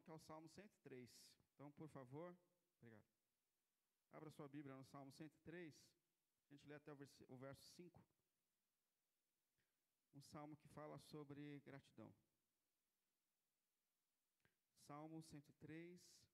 que é o Salmo 103. Então, por favor, obrigado. Abra sua Bíblia no Salmo 103, a gente lê até o verso 5. Um salmo que fala sobre gratidão. Salmo 103.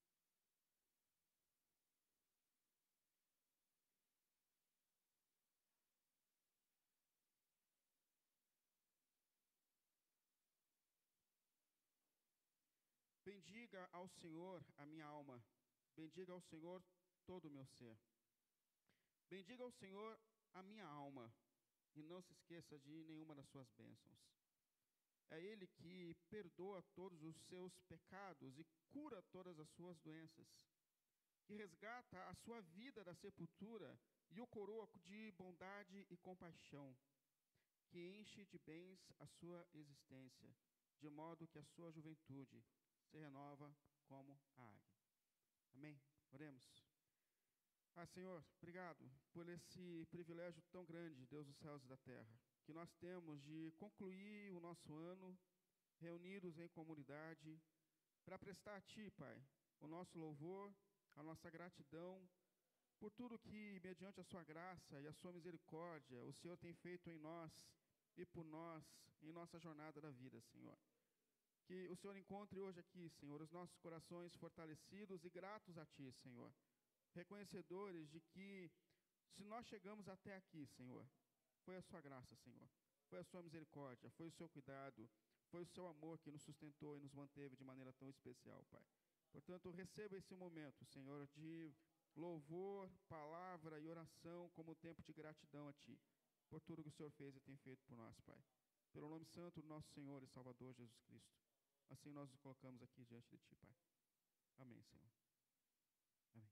Bendiga ao Senhor a minha alma, bendiga ao Senhor todo o meu ser. Bendiga ao Senhor a minha alma, e não se esqueça de nenhuma das suas bênçãos. É Ele que perdoa todos os seus pecados e cura todas as suas doenças, que resgata a sua vida da sepultura e o coroa de bondade e compaixão, que enche de bens a sua existência, de modo que a sua juventude se renova como a águia. Amém? Oremos. Senhor, obrigado por esse privilégio tão grande, Deus dos céus e da terra, que nós temos de concluir o nosso ano reunidos em comunidade para prestar a Ti, Pai, o nosso louvor, a nossa gratidão por tudo que, mediante a Sua graça e a Sua misericórdia, o Senhor tem feito em nós e por nós, em nossa jornada da vida, Senhor. Que o Senhor encontre hoje aqui, Senhor, os nossos corações fortalecidos e gratos a Ti, Senhor. Reconhecedores de que, se nós chegamos até aqui, Senhor, foi a Sua graça, Senhor. Foi a Sua misericórdia, foi o Seu cuidado, foi o Seu amor que nos sustentou e nos manteve de maneira tão especial, Pai. Portanto, receba esse momento, Senhor, de louvor, palavra e oração como tempo de gratidão a Ti, por tudo que o Senhor fez e tem feito por nós, Pai. Pelo nome santo do nosso Senhor e Salvador Jesus Cristo. Assim nós nos colocamos aqui diante de Ti, Pai. Amém, Senhor. Amém.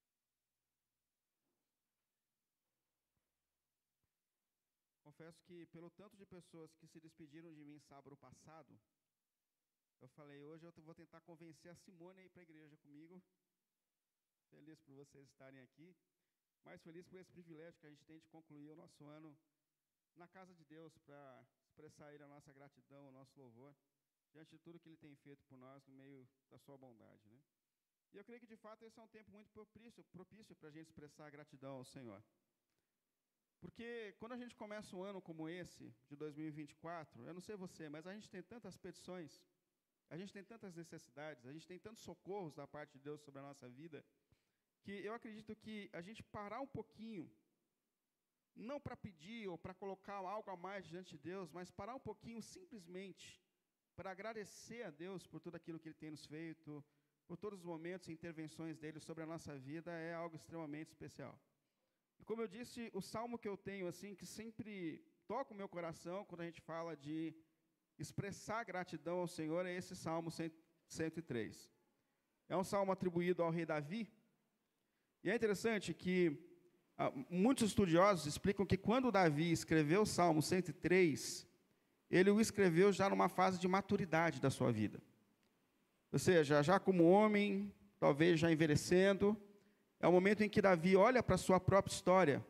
Confesso que, pelo tanto de pessoas que se despediram de mim sábado passado, eu falei, hoje eu vou tentar convencer a Simone a ir para a igreja comigo. Feliz por vocês estarem aqui, mas feliz por esse privilégio que a gente tem de concluir o nosso ano na casa de Deus, para expressar a Ele a nossa gratidão, o nosso louvor, diante de tudo que Ele tem feito por nós no meio da Sua bondade, né? E eu creio que, de fato, esse é um tempo muito propício para a gente expressar a gratidão ao Senhor. Porque quando a gente começa um ano como esse, de 2024, eu não sei você, mas a gente tem tantas petições, a gente tem tantas necessidades, a gente tem tantos socorros da parte de Deus sobre a nossa vida, que eu acredito que a gente parar um pouquinho, não para pedir ou para colocar algo a mais diante de Deus, mas parar um pouquinho simplesmente para agradecer a Deus por tudo aquilo que Ele tem nos feito, por todos os momentos e intervenções dEle sobre a nossa vida, é algo extremamente especial. E como eu disse, o salmo que eu tenho, assim, que sempre toca o meu coração quando a gente fala de expressar gratidão ao Senhor, é esse Salmo 103. É um salmo atribuído ao rei Davi. E é interessante que muitos estudiosos explicam que quando Davi escreveu o Salmo 103, ele o escreveu já numa fase de maturidade da sua vida. Ou seja, já como homem, talvez já envelhecendo, é o momento em que Davi olha para a sua própria história,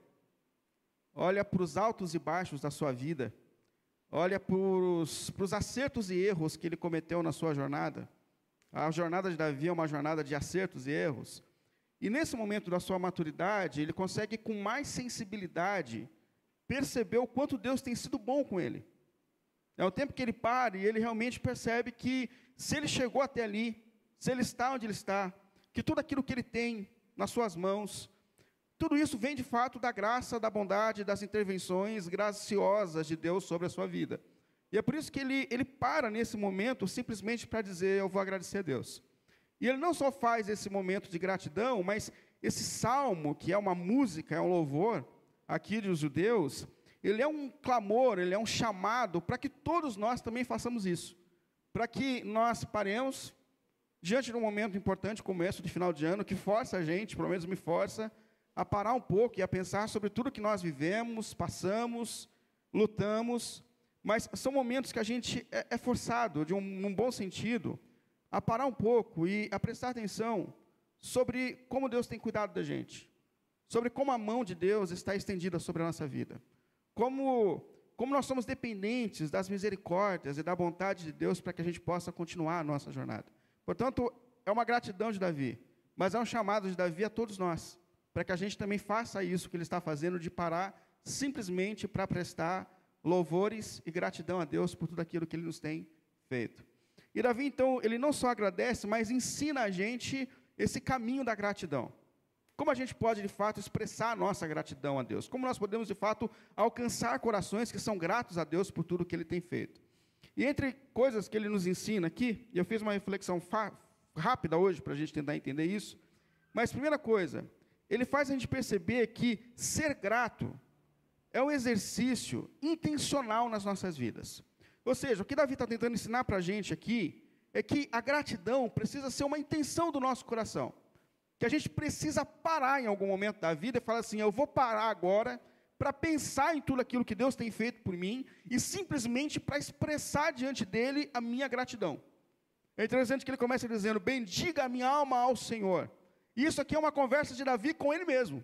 olha para os altos e baixos da sua vida, olha para os acertos e erros que ele cometeu na sua jornada. A jornada de Davi é uma jornada de acertos e erros. E nesse momento da sua maturidade, ele consegue com mais sensibilidade perceber o quanto Deus tem sido bom com ele. É o tempo que ele para e ele realmente percebe que se ele chegou até ali, se ele está onde ele está, que tudo aquilo que ele tem nas suas mãos, tudo isso vem de fato da graça, da bondade, das intervenções graciosas de Deus sobre a sua vida. E é por isso que ele para nesse momento simplesmente para dizer, eu vou agradecer a Deus. E ele não só faz esse momento de gratidão, mas esse salmo, que é uma música, é um louvor aqui dos judeus, ele é um clamor, ele é um chamado para que todos nós também façamos isso. Para que nós paremos diante de um momento importante como esse de final de ano, que força a gente, pelo menos me força, a parar um pouco e a pensar sobre tudo que nós vivemos, passamos, lutamos, mas são momentos que a gente é forçado, num bom sentido, a parar um pouco e a prestar atenção sobre como Deus tem cuidado da gente, sobre como a mão de Deus está estendida sobre a nossa vida, como nós somos dependentes das misericórdias e da vontade de Deus para que a gente possa continuar a nossa jornada. Portanto, é uma gratidão de Davi, mas é um chamado de Davi a todos nós, para que a gente também faça isso que ele está fazendo, de parar simplesmente para prestar louvores e gratidão a Deus por tudo aquilo que ele nos tem feito. E Davi, então, ele não só agradece, mas ensina a gente esse caminho da gratidão. Como a gente pode, de fato, expressar a nossa gratidão a Deus? Como nós podemos, de fato, alcançar corações que são gratos a Deus por tudo que ele tem feito? E entre coisas que ele nos ensina aqui, e eu fiz uma reflexão rápida hoje para a gente tentar entender isso, mas primeira coisa, ele faz a gente perceber que ser grato é um exercício intencional nas nossas vidas. Ou seja, o que Davi está tentando ensinar para a gente aqui é que a gratidão precisa ser uma intenção do nosso coração. Que a gente precisa parar em algum momento da vida e falar assim, eu vou parar agora para pensar em tudo aquilo que Deus tem feito por mim e simplesmente para expressar diante dele a minha gratidão. É interessante que ele começa dizendo, bendiga a minha alma ao Senhor. E isso aqui é uma conversa de Davi com ele mesmo.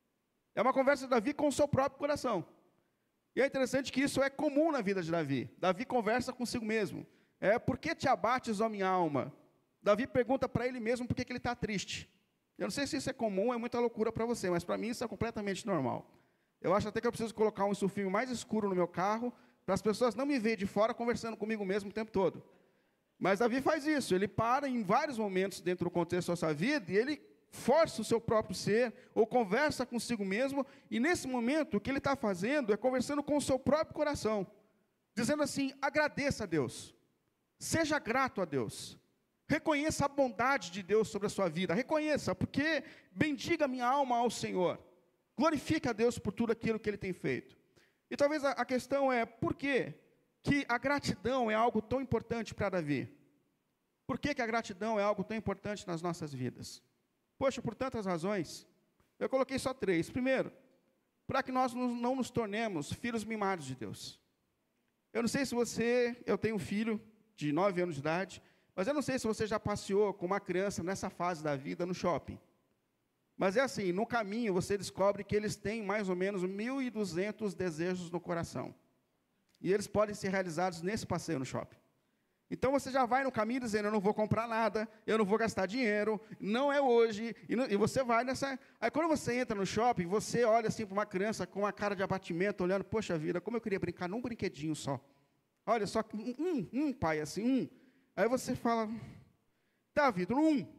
É uma conversa de Davi com o seu próprio coração. E é interessante que isso é comum na vida de Davi. Davi conversa consigo mesmo. Por que te abates, ó minha alma? Davi pergunta para ele mesmo por que ele está triste. Eu não sei se isso é comum, é muita loucura para você, mas para mim isso é completamente normal. Eu acho até que eu preciso colocar um filme mais escuro no meu carro, para as pessoas não me verem de fora conversando comigo mesmo o tempo todo. Mas Davi faz isso, ele para em vários momentos dentro do contexto da sua vida, e ele força o seu próprio ser, ou conversa consigo mesmo, e nesse momento o que ele está fazendo é conversando com o seu próprio coração, dizendo assim, agradeça a Deus, seja grato a Deus, reconheça a bondade de Deus sobre a sua vida, reconheça, porque bendiga minha alma ao Senhor, glorifique a Deus por tudo aquilo que Ele tem feito. E talvez a questão é, por que a gratidão é algo tão importante para Davi? Por que a gratidão é algo tão importante nas nossas vidas? Poxa, por tantas razões. Eu coloquei só 3. Primeiro, para que nós não nos tornemos filhos mimados de Deus. Eu não sei se eu tenho um filho de 9 anos de idade, mas eu não sei se você já passeou com uma criança nessa fase da vida no shopping. Mas é assim, no caminho você descobre que eles têm mais ou menos 1.200 desejos no coração. E eles podem ser realizados nesse passeio no shopping. Então você já vai no caminho dizendo, eu não vou comprar nada, eu não vou gastar dinheiro, não é hoje, e você vai nessa... Aí quando você entra no shopping, você olha assim para uma criança com uma cara de abatimento, olhando, poxa vida, como eu queria brincar num brinquedinho só. Olha só, pai, assim, Aí você fala, tá, Vitor,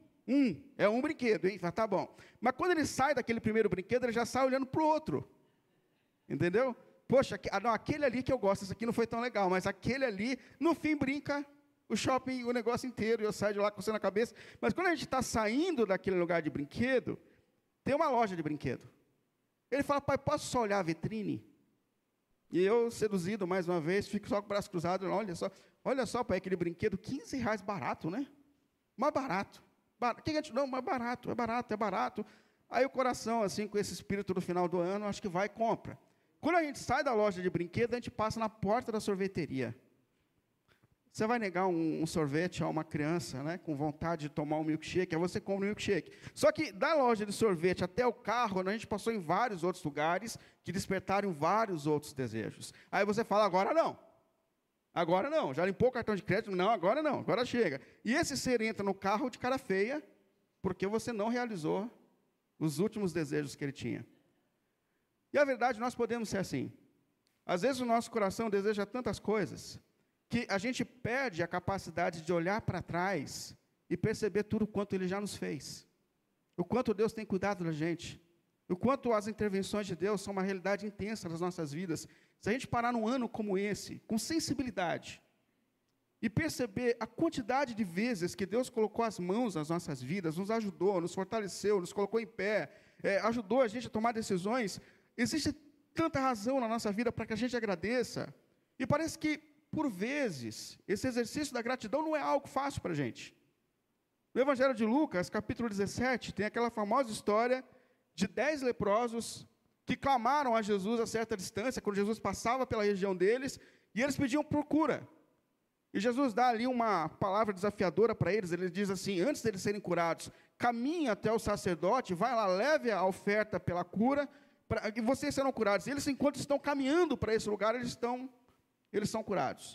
é um brinquedo, hein? Tá bom. Mas quando ele sai daquele primeiro brinquedo, ele já sai olhando para o outro. Entendeu? Poxa, não, aquele ali que eu gosto, esse aqui não foi tão legal, mas aquele ali, no fim, brinca o shopping, o negócio inteiro, e eu saio de lá coçando a cabeça. Mas quando a gente está saindo daquele lugar de brinquedo, tem uma loja de brinquedo. Ele fala, pai, posso só olhar a vitrine? E eu, seduzido mais uma vez, fico só com o braço cruzado, olha só, pai, aquele brinquedo, R$15 barato, né? Mais barato. Que a gente, não, mais barato, é barato. Aí o coração, assim, com esse espírito no final do ano, acho que vai e compra. Quando a gente sai da loja de brinquedo, a gente passa na porta da sorveteria. Você vai negar um sorvete a uma criança, né, com vontade de tomar um milkshake, aí você compra um milkshake. Só que da loja de sorvete até o carro, a gente passou em vários outros lugares que despertaram vários outros desejos. Aí você fala, agora não, já limpou o cartão de crédito? Não, agora chega. E esse ser entra no carro de cara feia, porque você não realizou os últimos desejos que ele tinha. E a verdade, nós podemos ser assim. Às vezes o nosso coração deseja tantas coisas, que a gente perde a capacidade de olhar para trás e perceber tudo quanto Ele já nos fez. O quanto Deus tem cuidado da gente. O quanto as intervenções de Deus são uma realidade intensa nas nossas vidas. Se a gente parar num ano como esse, com sensibilidade, e perceber a quantidade de vezes que Deus colocou as mãos nas nossas vidas, nos ajudou, nos fortaleceu, nos colocou em pé, ajudou a gente a tomar decisões, existe tanta razão na nossa vida para que a gente agradeça. E parece que, por vezes, esse exercício da gratidão não é algo fácil para a gente. No Evangelho de Lucas, capítulo 17, tem aquela famosa história de 10 leprosos que clamaram a Jesus a certa distância, quando Jesus passava pela região deles, e eles pediam por cura. E Jesus dá ali uma palavra desafiadora para eles, ele diz assim, antes deles serem curados, caminhe até o sacerdote, vai lá, leve a oferta pela cura, e vocês serão curados. E eles, enquanto estão caminhando para esse lugar, eles são curados.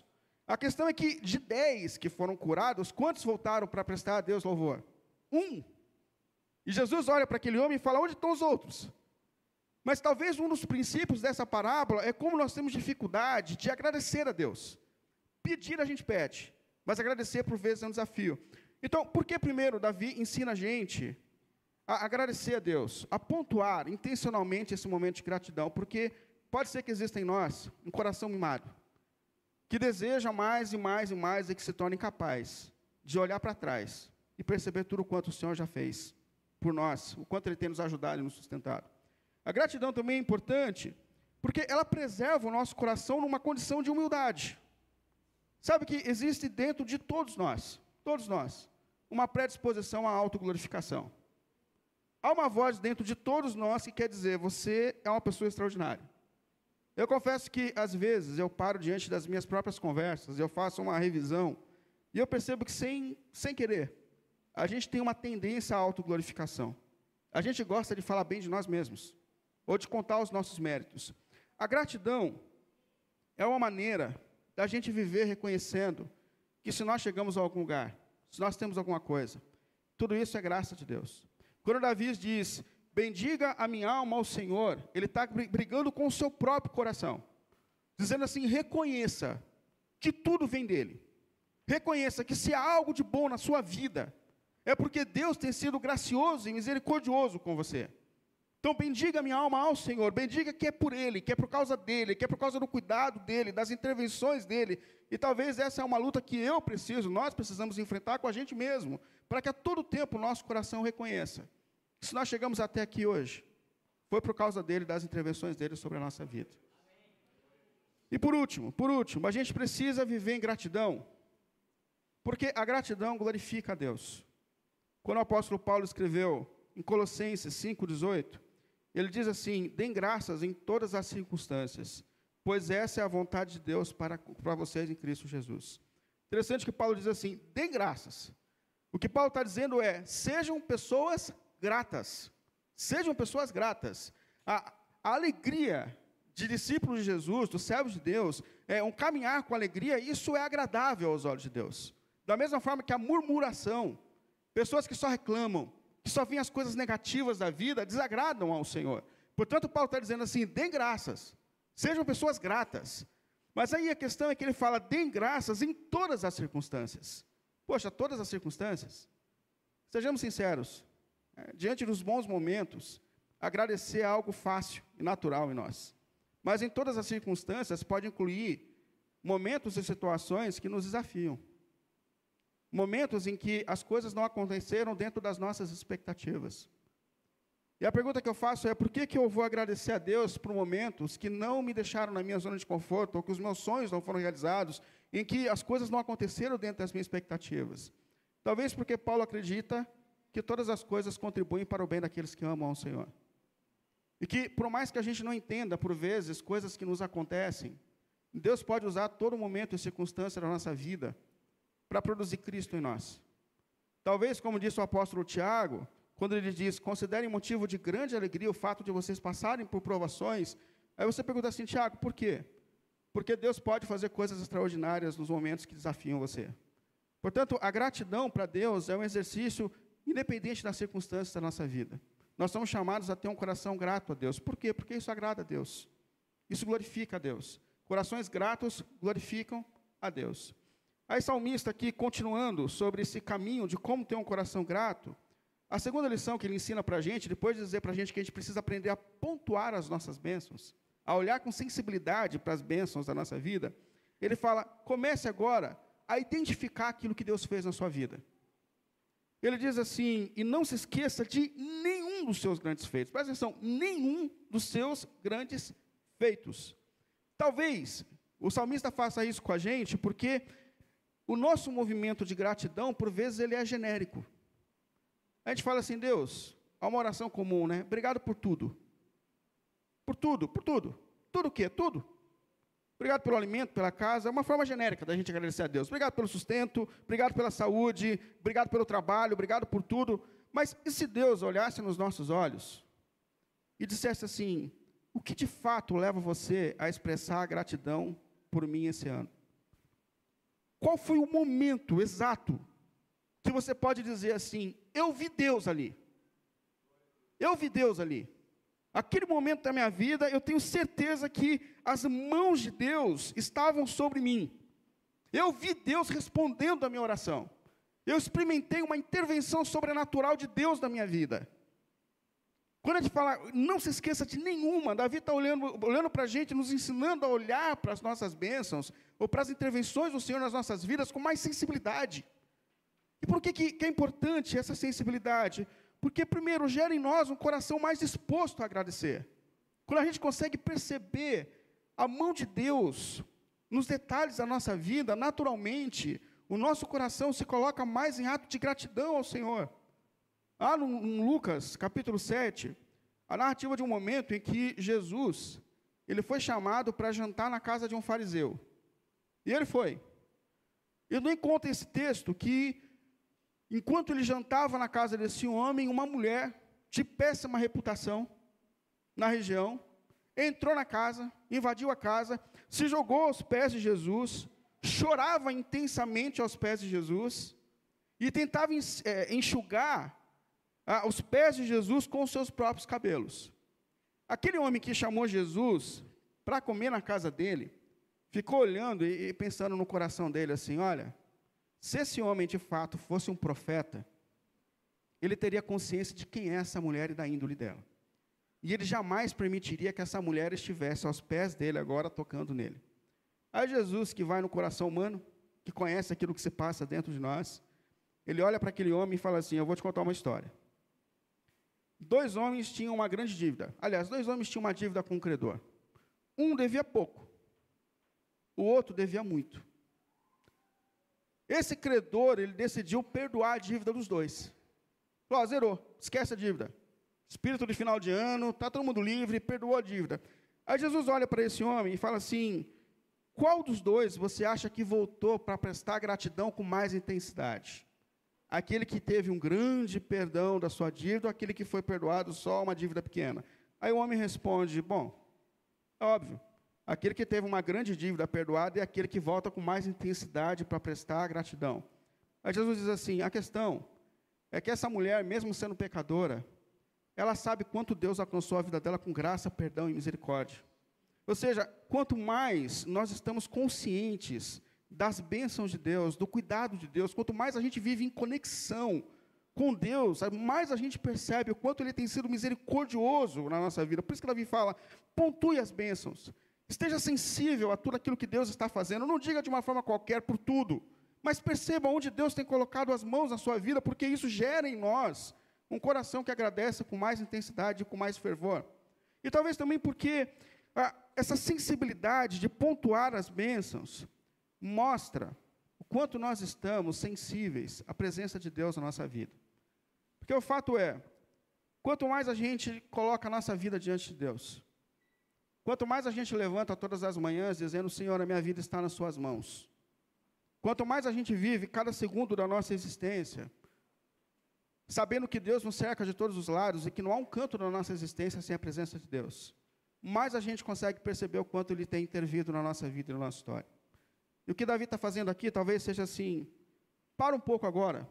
A questão é que, de 10 que foram curados, quantos voltaram para prestar a Deus louvor? 1. E Jesus olha para aquele homem e fala, onde estão os outros? Mas talvez um dos princípios dessa parábola é como nós temos dificuldade de agradecer a Deus. Pedir a gente pede, mas agradecer por vezes é um desafio. Então, por que primeiro Davi ensina a gente a agradecer a Deus, a pontuar intencionalmente esse momento de gratidão? Porque pode ser que exista em nós um coração mimado, que deseja mais e mais e mais e que se torna incapaz de olhar para trás e perceber tudo o quanto o Senhor já fez por nós, o quanto Ele tem nos ajudado e nos sustentado. A gratidão também é importante, porque ela preserva o nosso coração numa condição de humildade. Sabe que existe dentro de todos nós, uma predisposição à autoglorificação. Há uma voz dentro de todos nós que quer dizer, você é uma pessoa extraordinária. Eu confesso que, às vezes, eu paro diante das minhas próprias conversas, eu faço uma revisão, e eu percebo que, sem querer, a gente tem uma tendência à autoglorificação. A gente gosta de falar bem de nós mesmos, ou de contar os nossos méritos. A gratidão é uma maneira da gente viver reconhecendo que se nós chegamos a algum lugar, se nós temos alguma coisa, tudo isso é graça de Deus. Quando Davi diz, bendiga a minha alma ao Senhor, ele está brigando com o seu próprio coração, dizendo assim, reconheça que tudo vem dele. Reconheça que se há algo de bom na sua vida, é porque Deus tem sido gracioso e misericordioso com você. Então, bendiga minha alma ao Senhor, bendiga que é por Ele, que é por causa dEle, que é por causa do cuidado dEle, das intervenções dEle. E talvez essa é uma luta que nós precisamos enfrentar com a gente mesmo, para que a todo tempo o nosso coração reconheça que se nós chegamos até aqui hoje, foi por causa dEle, das intervenções dEle sobre a nossa vida. E por último, a gente precisa viver em gratidão, porque a gratidão glorifica a Deus. Quando o apóstolo Paulo escreveu em Colossenses 5,18, ele diz assim, deem graças em todas as circunstâncias, pois essa é a vontade de Deus para vocês em Cristo Jesus. Interessante que Paulo diz assim, deem graças. O que Paulo está dizendo é, sejam pessoas gratas. Sejam pessoas gratas. A alegria de discípulos de Jesus, dos servos de Deus, é um caminhar com alegria, isso é agradável aos olhos de Deus. Da mesma forma que a murmuração, pessoas que só reclamam, que só veem as coisas negativas da vida, desagradam ao Senhor. Portanto, Paulo está dizendo assim, deem graças, sejam pessoas gratas. Mas aí a questão é que ele fala, deem graças em todas as circunstâncias. Poxa, todas as circunstâncias? Sejamos sinceros, diante dos bons momentos, agradecer é algo fácil e natural em nós. Mas em todas as circunstâncias pode incluir momentos e situações que nos desafiam. Momentos em que as coisas não aconteceram dentro das nossas expectativas. E a pergunta que eu faço é, por que eu vou agradecer a Deus por momentos que não me deixaram na minha zona de conforto, ou que os meus sonhos não foram realizados, em que as coisas não aconteceram dentro das minhas expectativas? Talvez porque Paulo acredita que todas as coisas contribuem para o bem daqueles que amam ao Senhor. E que, por mais que a gente não entenda, por vezes, coisas que nos acontecem, Deus pode usar todo momento e circunstância da nossa vida para produzir Cristo em nós. Talvez, como disse o apóstolo Tiago, quando ele diz, considerem motivo de grande alegria o fato de vocês passarem por provações, aí você pergunta assim, Tiago, por quê? Porque Deus pode fazer coisas extraordinárias nos momentos que desafiam você. Portanto, a gratidão para Deus é um exercício independente das circunstâncias da nossa vida. Nós somos chamados a ter um coração grato a Deus. Por quê? Porque isso agrada a Deus. Isso glorifica a Deus. Corações gratos glorificam a Deus. Aí, salmista aqui, continuando sobre esse caminho de como ter um coração grato, a segunda lição que ele ensina para a gente, depois de dizer para a gente que a gente precisa aprender a pontuar as nossas bênçãos, a olhar com sensibilidade para as bênçãos da nossa vida, ele fala, comece agora a identificar aquilo que Deus fez na sua vida. Ele diz assim, e não se esqueça de nenhum dos seus grandes feitos. Presta atenção, nenhum dos seus grandes feitos. Talvez o salmista faça isso com a gente, porque o nosso movimento de gratidão, por vezes, ele é genérico. A gente fala assim, Deus, há uma oração comum, né? Obrigado por tudo. Por tudo, por tudo. Tudo o quê? Tudo. Obrigado pelo alimento, pela casa. É uma forma genérica da gente agradecer a Deus. Obrigado pelo sustento, obrigado pela saúde, obrigado pelo trabalho, obrigado por tudo. Mas e se Deus olhasse nos nossos olhos e dissesse assim, o que de fato leva você a expressar a gratidão por mim esse ano? qual foi o momento exato que você pode dizer assim, eu vi Deus ali. Eu vi Deus ali. Aquele momento da minha vida, eu tenho certeza que as mãos de Deus estavam sobre mim. Eu vi Deus respondendo a minha oração. Eu experimentei uma intervenção sobrenatural de Deus na minha vida. Quando a gente fala, não se esqueça de nenhuma, Davi está olhando para a gente, nos ensinando a olhar para as nossas bênçãos, ou para as intervenções do Senhor nas nossas vidas com mais sensibilidade. E por que é importante essa sensibilidade? Porque, primeiro, gera em nós um coração mais disposto a agradecer. Quando a gente consegue perceber a mão de Deus nos detalhes da nossa vida, naturalmente, o nosso coração se coloca mais em ato de gratidão ao Senhor. No Lucas, capítulo 7, a narrativa de um momento em que Jesus, ele foi chamado para jantar na casa de um fariseu. E ele foi. E não encontra esse texto que, enquanto ele jantava na casa desse homem, uma mulher de péssima reputação na região, entrou na casa, invadiu a casa, se jogou aos pés de Jesus, chorava intensamente aos pés de Jesus, e tentava enxugar os pés de Jesus com os seus próprios cabelos. Aquele homem que chamou Jesus para comer na casa dele, ficou olhando e pensando no coração dele assim, olha, se esse homem de fato fosse um profeta, ele teria consciência de quem é essa mulher e da índole dela. E ele jamais permitiria que essa mulher estivesse aos pés dele agora, tocando nele. Aí Jesus, que vai no coração humano, que conhece aquilo que se passa dentro de nós, ele olha para aquele homem e fala assim, eu vou te contar uma história. 2 homens tinham uma grande dívida. Aliás, 2 homens tinham uma dívida com um credor. Um devia pouco, o outro devia muito. Esse credor, ele decidiu perdoar a dívida dos dois. Falou, zerou, esquece a dívida. Espírito de final de ano, está todo mundo livre, perdoou a dívida. Aí Jesus olha para esse homem e fala assim, qual dos dois você acha que voltou para prestar gratidão com mais intensidade? Aquele que teve um grande perdão da sua dívida ou aquele que foi perdoado só uma dívida pequena? Aí o homem responde, bom, é óbvio, aquele que teve uma grande dívida perdoada é aquele que volta com mais intensidade para prestar gratidão. Aí Jesus diz assim, a questão é que essa mulher, mesmo sendo pecadora, ela sabe quanto Deus alcançou a vida dela com graça, perdão e misericórdia. Ou seja, quanto mais nós estamos conscientes das bênçãos de Deus, do cuidado de Deus, quanto mais a gente vive em conexão com Deus, mais a gente percebe o quanto Ele tem sido misericordioso na nossa vida. Por isso que Davi fala, pontue as bênçãos, esteja sensível a tudo aquilo que Deus está fazendo, não diga de uma forma qualquer por tudo, mas perceba onde Deus tem colocado as mãos na sua vida, porque isso gera em nós um coração que agradece com mais intensidade, com mais fervor. E talvez também porque essa sensibilidade de pontuar as bênçãos mostra o quanto nós estamos sensíveis à presença de Deus na nossa vida. Porque o fato é, quanto mais a gente coloca a nossa vida diante de Deus, quanto mais a gente levanta todas as manhãs dizendo, Senhor, a minha vida está nas suas mãos, quanto mais a gente vive cada segundo da nossa existência, sabendo que Deus nos cerca de todos os lados e que não há um canto da nossa existência sem a presença de Deus, mais a gente consegue perceber o quanto Ele tem intervido na nossa vida e na nossa história. E o que Davi está fazendo aqui talvez seja assim, para um pouco agora,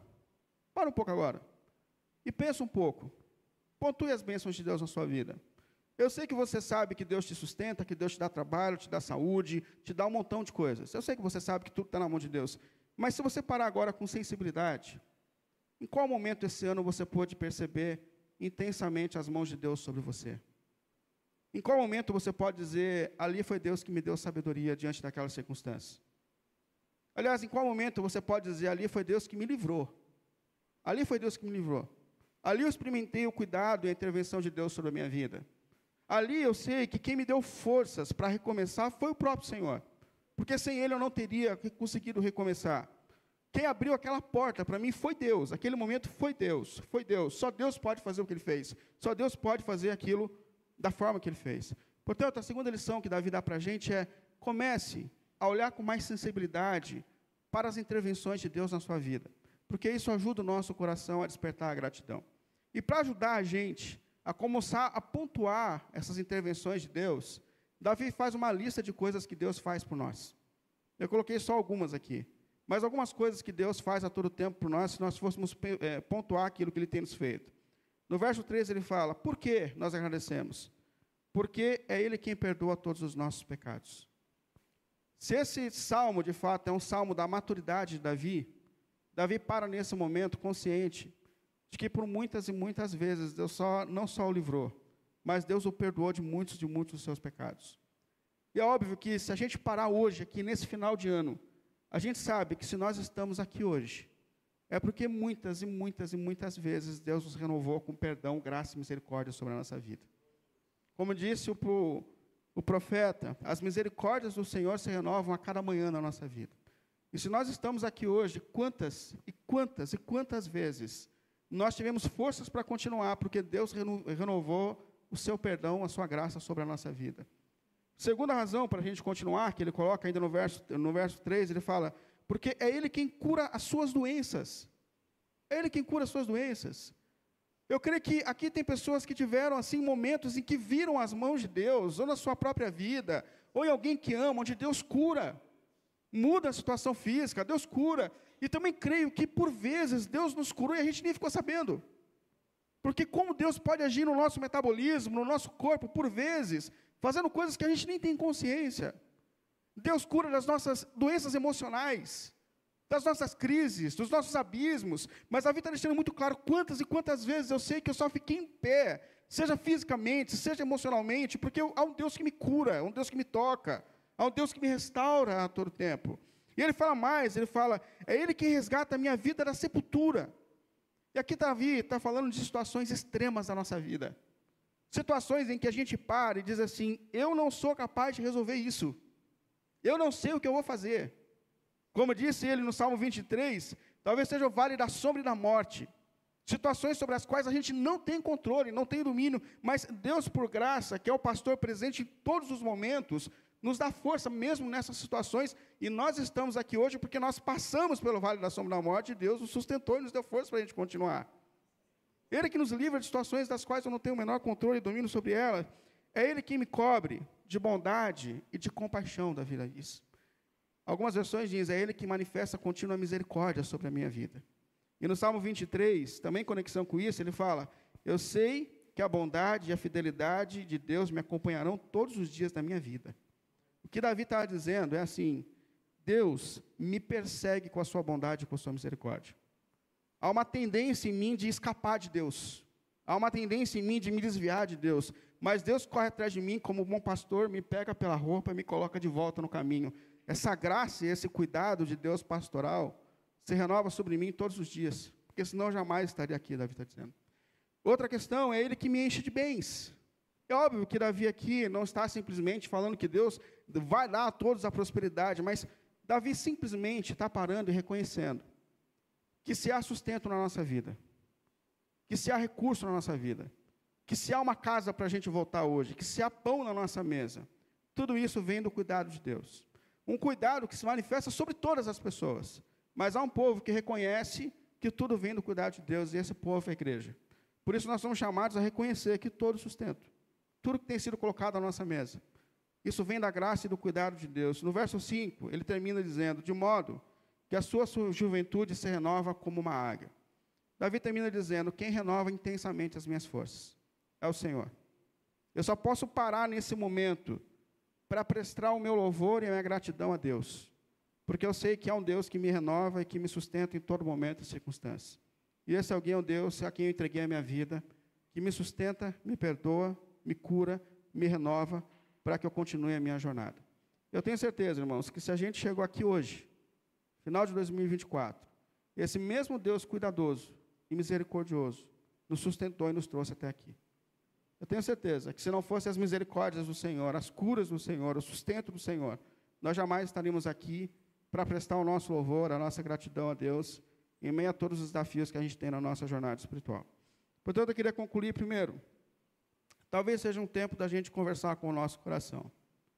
e pensa um pouco, pontue as bênçãos de Deus na sua vida. Eu sei que você sabe que Deus te sustenta, que Deus te dá trabalho, te dá saúde, te dá um montão de coisas. Eu sei que você sabe que tudo está na mão de Deus. Mas se você parar agora com sensibilidade, em qual momento esse ano você pôde perceber intensamente as mãos de Deus sobre você? Em qual momento você pode dizer, ali foi Deus que me deu sabedoria diante daquela circunstância? Aliás, em qual momento você pode dizer, ali foi Deus que me livrou? Ali foi Deus que me livrou. Ali eu experimentei o cuidado e a intervenção de Deus sobre a minha vida. Ali eu sei que quem me deu forças para recomeçar foi o próprio Senhor. Porque sem Ele eu não teria conseguido recomeçar. Quem abriu aquela porta para mim foi Deus. Aquele momento foi Deus. Foi Deus. Só Deus pode fazer o que Ele fez. Só Deus pode fazer aquilo da forma que Ele fez. Portanto, a segunda lição que Davi dá para a gente é, comece a olhar com mais sensibilidade para as intervenções de Deus na sua vida. Porque isso ajuda o nosso coração a despertar a gratidão. E para ajudar a gente a começar a pontuar essas intervenções de Deus, Davi faz uma lista de coisas que Deus faz por nós. Eu coloquei só algumas aqui. mas algumas coisas que Deus faz a todo tempo por nós, se nós fôssemos pontuar aquilo que Ele tem nos feito. No verso 13 ele fala, por que nós agradecemos? Porque é Ele quem perdoa todos os nossos pecados. Se esse salmo, de fato, é um salmo da maturidade de Davi, Davi para nesse momento consciente de que por muitas e muitas vezes Deus não só o livrou, mas Deus o perdoou de muitos dos seus pecados. E é óbvio que se a gente parar hoje, aqui nesse final de ano, a gente sabe que se nós estamos aqui hoje, é porque muitas e muitas vezes Deus nos renovou com perdão, graça e misericórdia sobre a nossa vida. Como disse o profeta, as misericórdias do Senhor se renovam a cada manhã na nossa vida. E se nós estamos aqui hoje, quantas vezes nós tivemos forças para continuar, porque Deus renovou o seu perdão, a sua graça sobre a nossa vida. Segunda razão para a gente continuar, que ele coloca ainda no verso 3, ele fala, porque é Ele quem cura as suas doenças. É Ele quem cura as suas doenças. Eu creio que aqui tem pessoas que tiveram, assim, momentos em que viram as mãos de Deus, ou na sua própria vida, ou em alguém que ama, onde Deus cura. Muda a situação física, Deus cura. E também creio que, por vezes, Deus nos curou e a gente nem ficou sabendo. Porque como Deus pode agir no nosso metabolismo, no nosso corpo, por vezes, fazendo coisas que a gente nem tem consciência. Deus cura das nossas doenças emocionais, das nossas crises, dos nossos abismos, mas a vida está deixando muito claro quantas e quantas vezes eu sei que eu só fiquei em pé, seja fisicamente, seja emocionalmente, porque há um Deus que me cura, há um Deus que me toca, há um Deus que me restaura a todo tempo. E ele fala mais, ele fala, é Ele quem resgata a minha vida da sepultura. E aqui Davi está falando de situações extremas da nossa vida, situações em que a gente para e diz assim, eu não sou capaz de resolver isso, eu não sei o que eu vou fazer. Como disse ele no Salmo 23, talvez seja o vale da sombra e da morte. Situações sobre as quais a gente não tem controle, não tem domínio, mas Deus, por graça, que é o pastor presente em todos os momentos, nos dá força mesmo nessas situações, e nós estamos aqui hoje porque nós passamos pelo vale da sombra e da morte, e Deus nos sustentou e nos deu força para a gente continuar. Ele que nos livra de situações das quais eu não tenho o menor controle e domínio sobre elas, é Ele quem me cobre de bondade e de compaixão, Davi diz. Algumas versões dizem, é Ele que manifesta contínua misericórdia sobre a minha vida. E no Salmo 23, também em conexão com isso, ele fala, eu sei que a bondade e a fidelidade de Deus me acompanharão todos os dias da minha vida. O que Davi está dizendo é assim, Deus me persegue com a sua bondade e com a sua misericórdia. Há uma tendência em mim de escapar de Deus. Há uma tendência em mim de me desviar de Deus. Mas Deus corre atrás de mim como um bom pastor, me pega pela roupa e me coloca de volta no caminho. Essa graça e esse cuidado de Deus pastoral se renova sobre mim todos os dias. Porque senão eu jamais estaria aqui, Davi está dizendo. Outra questão é Ele que me enche de bens. É óbvio que Davi aqui não está simplesmente falando que Deus vai dar a todos a prosperidade, mas Davi simplesmente está parando e reconhecendo que se há sustento na nossa vida, que se há recurso na nossa vida, que se há uma casa para a gente voltar hoje, que se há pão na nossa mesa, tudo isso vem do cuidado de Deus. Um cuidado que se manifesta sobre todas as pessoas, mas há um povo que reconhece que tudo vem do cuidado de Deus, e esse povo é a igreja. Por isso nós somos chamados a reconhecer que todo sustento, tudo que tem sido colocado na nossa mesa, isso vem da graça e do cuidado de Deus. No verso 5, ele termina dizendo, de modo que a sua juventude se renova como uma águia. Davi termina dizendo, quem renova intensamente as minhas forças é o Senhor. Eu só posso parar nesse momento para prestar o meu louvor e a minha gratidão a Deus, porque eu sei que há um Deus que me renova e que me sustenta em todo momento e circunstância. E esse alguém é o Deus a quem eu entreguei a minha vida, que me sustenta, me perdoa, me cura, me renova, para que eu continue a minha jornada. Eu tenho certeza, irmãos, que se a gente chegou aqui hoje, final de 2024, esse mesmo Deus cuidadoso e misericordioso nos sustentou e nos trouxe até aqui. Eu tenho certeza que se não fossem as misericórdias do Senhor, as curas do Senhor, o sustento do Senhor, nós jamais estaríamos aqui para prestar o nosso louvor, a nossa gratidão a Deus, em meio a todos os desafios que a gente tem na nossa jornada espiritual. Portanto, eu queria concluir primeiro. Talvez seja um tempo da gente conversar com o nosso coração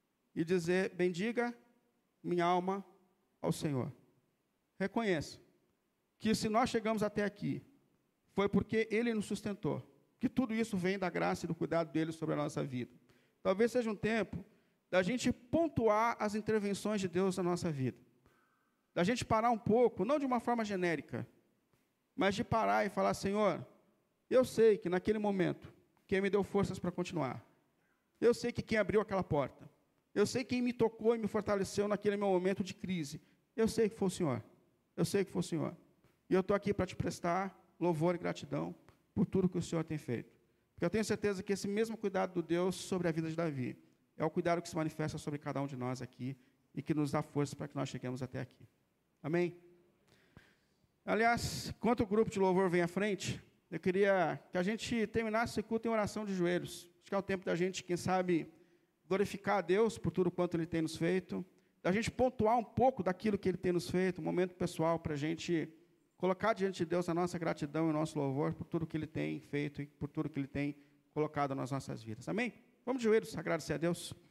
e dizer, bendiga minha alma ao Senhor. Reconheça que se nós chegamos até aqui, foi porque Ele nos sustentou, que tudo isso vem da graça e do cuidado dEle sobre a nossa vida. Talvez seja um tempo da gente pontuar as intervenções de Deus na nossa vida, Da gente parar um pouco, não de uma forma genérica, mas de parar e falar, Senhor, eu sei que naquele momento, quem me deu forças para continuar, eu sei que quem abriu aquela porta, eu sei quem me tocou e me fortaleceu naquele meu momento de crise, eu sei que foi o Senhor, eu sei que foi o Senhor, e eu estou aqui para te prestar louvor e gratidão por tudo que o Senhor tem feito, porque eu tenho certeza que esse mesmo cuidado de Deus sobre a vida de Davi, é o cuidado que se manifesta sobre cada um de nós aqui, e que nos dá força para que nós cheguemos até aqui. Amém? Aliás, enquanto o grupo de louvor vem à frente, eu queria que a gente terminasse esse culto em oração de joelhos. Acho que é o tempo da gente, quem sabe, glorificar a Deus por tudo quanto Ele tem nos feito, da gente pontuar um pouco daquilo que Ele tem nos feito, um momento pessoal para a gente colocar diante de Deus a nossa gratidão e o nosso louvor por tudo que Ele tem feito e por tudo que Ele tem colocado nas nossas vidas. Amém? Vamos de joelhos, agradecer a Deus.